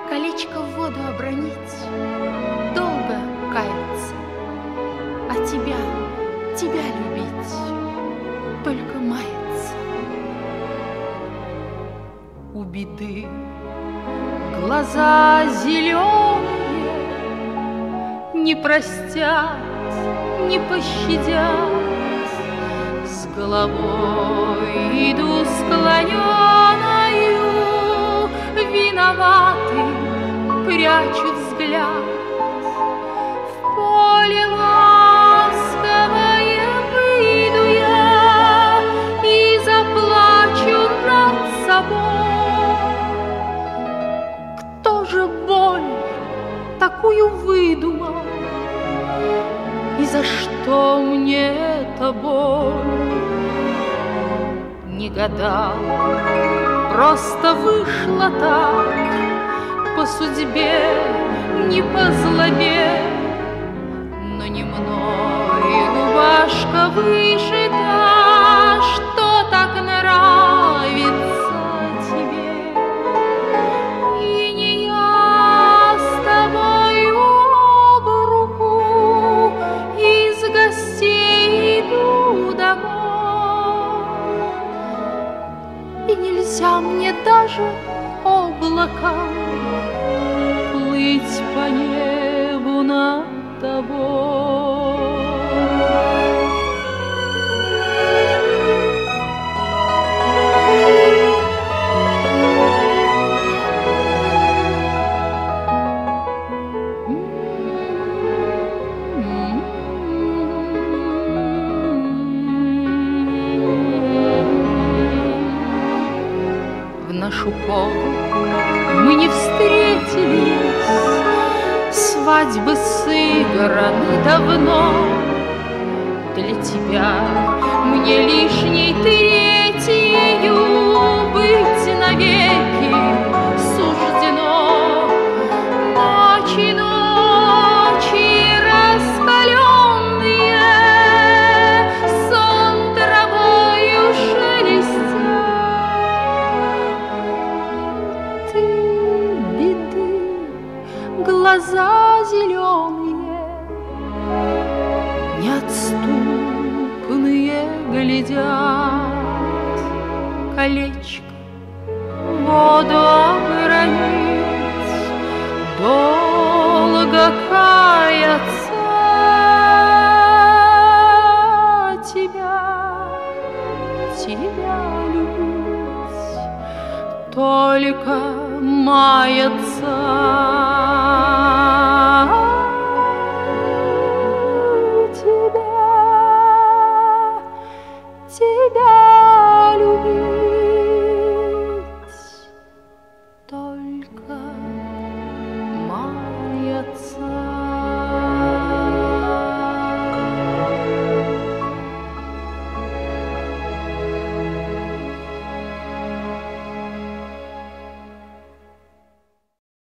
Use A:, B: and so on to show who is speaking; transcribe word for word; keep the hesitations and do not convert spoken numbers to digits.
A: колечко в воду обронить, долго каяться, а тебя, тебя любить, только маяться. У беды глаза зеленые, не простят, не пощадят, с головой иду склоненою, виноватый прячут взгляд. В поле ласковое выйду я и заплачу над собой. Кто же боль такую выдумал? И за что мне эта боль? Не гадал, просто вышло так, по судьбе, не по злобе, но не мной рубашка вышита, что так нравится тебе. И не я с тобой об руку из гостей иду домой, и нельзя мне даже облакам плыть по небу над тобой. В нашу пору мы не встретились, свадьбы сыграны давно. Для тебя мне лишней третью быть навеки суждено. Ночи, ночи раскаленные, сон травою шелестят. Ты беды, глаза зеленые, неотступные глядят, колечко воду обронить, долго каяться, тебя, тебя любить, только маяться.